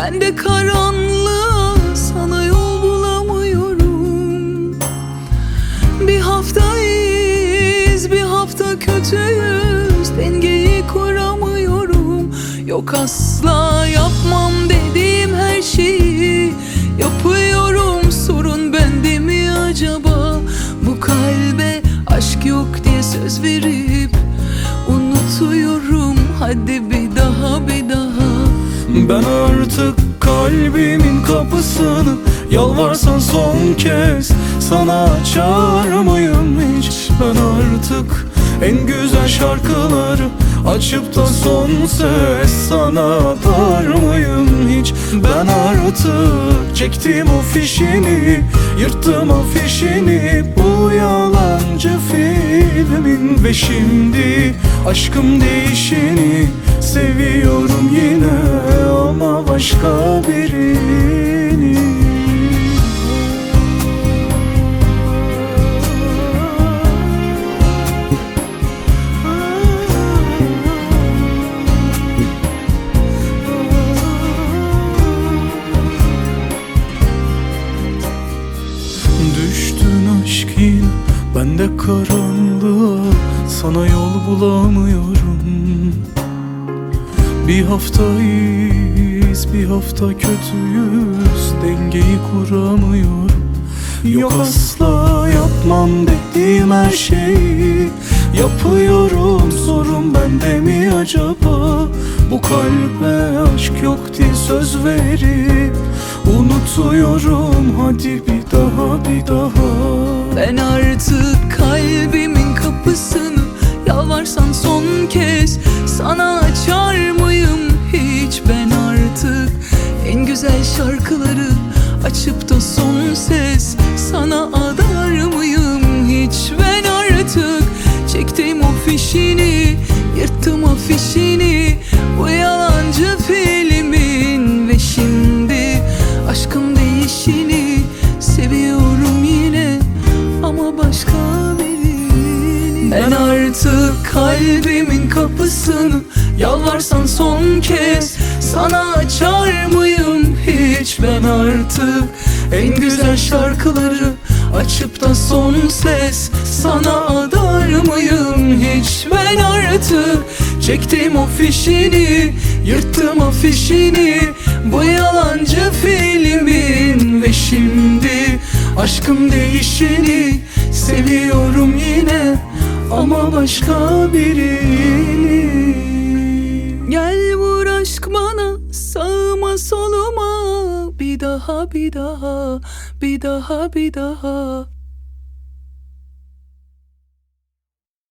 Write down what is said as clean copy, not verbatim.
Ben de karanlığa sana yol bulamıyorum. Bir hafta iyiyiz, bir hafta kötüyüz, dengeyi kuramıyorum. Yok asla yapmam dediğim her şeyi yapıyorum. Sorun bende mi acaba? Bu kalbe aşk yok diye söz verip unutuyorum. Hadi bir daha, bir daha. Ben artık kalbimin kapısını yalvarsan son kez sana açar mıyım hiç? Ben artık en güzel şarkıları açıp da son ses sana atar mıyım hiç? Ben artık çektim o fişini, yırttım afişini bu yalancı filmin. Ve şimdi aşkım değişini seviyorum yine ama başka birini. Düştün aşk yine, ben de karanlığa sana yol bulamıyorum. Bir hafta iyiyiz, bir hafta kötüyüz, dengeyi kuramıyorum. Yok asla yapmam dediğim her şeyi yapıyorum. Sorun bende mi acaba? Bu kalbe aşk yok diye söz verip unutuyorum. Hadi bir daha, bir daha. Ben artık kalbimin kapısını yalvarsan son kez sana açar mıyım hiç? Ben artık en güzel şarkıları açıp da son ses sana adar mıyım hiç? Ben artık çektim o fişini, yırttım afişini bu yalancı filmin. Ve şimdi aşkım değişini seviyorum yine ama başka birini. Ben artık kalbimin kapısını yalvarsan son kez sana açar mıyım hiç? Ben artık en güzel şarkıları açıp da son ses sana adar mıyım hiç? Ben artık çektim o fişini, yırttım afişini bu yalancı filmin. Ve şimdi aşkım değişini seviyorum yine ama başka birini. Gel vur aşk bana sağıma soluma, bir daha, bir daha, bir daha, bir daha.